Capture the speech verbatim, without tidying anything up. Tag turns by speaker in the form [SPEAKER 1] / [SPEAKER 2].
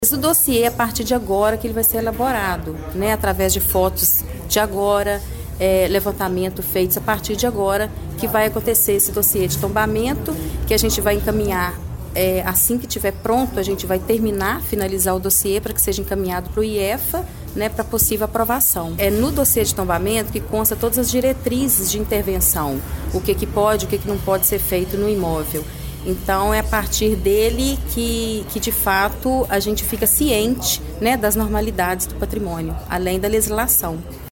[SPEAKER 1] O dossiê, a partir de agora, que ele vai ser elaborado, né, através de fotos de agora, é, levantamento feitos a partir de agora, que vai acontecer esse dossiê de tombamento, que a gente vai encaminhar, é, assim que estiver pronto, a gente vai terminar, finalizar o dossiê para que seja encaminhado para o I E F A, né, para possível aprovação. É no dossiê de tombamento que consta todas as diretrizes de intervenção, o que, que pode, o que, que não pode ser feito no imóvel. Então, é a partir dele que, que de fato, a gente fica ciente, né, das normalidades do patrimônio, além da legislação.